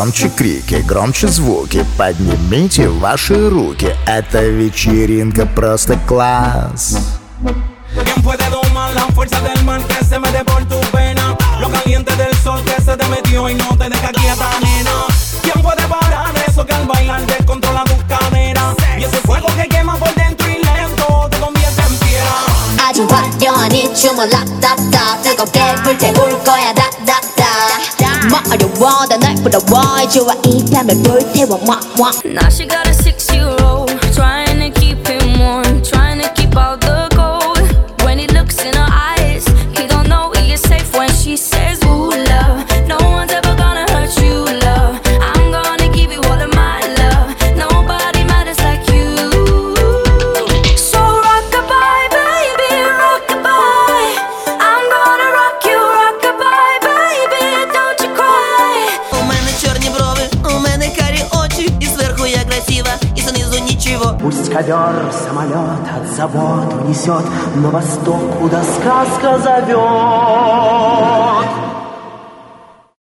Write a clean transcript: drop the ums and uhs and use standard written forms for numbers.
Громче крики, громче звуки, поднимите ваши руки. Эта вечеринка просто класс. ¿Quién puede domar la fuerza del mal que se mete por tu pena? Lo caliente del sol que se te metió y no te deja quieta, nena. ¿Quién puede parar eso que al bailar descontrola tus caderas? Y ese fuego que quema por dentro y lento te convierte en piedra. 아주 화려한 이 춤을 락닥닥 뜨겁게 불태울 거야 닥닥닥 뭐 어려워도 널 부러워 좋아 이 밤을 불태워 Now she got a 6-year-old trying to keep him warm, trying to keep all the gold. When he looks in her eyes, he don't know he is safe when she says, ooh, love, no one's ever gonna hurt you, love. I'm gonna give you all of my love. Nobody matters like you. So rock-a-bye, baby, rock-a-bye. I'm gonna rock you, rock-a-bye, baby, don't you cry. У мене чорні брови, у мене карі очі, і зверху я красива, і знизу нічого. Пусть ковер самолет от забот унесет на восток, куда сказка зовет.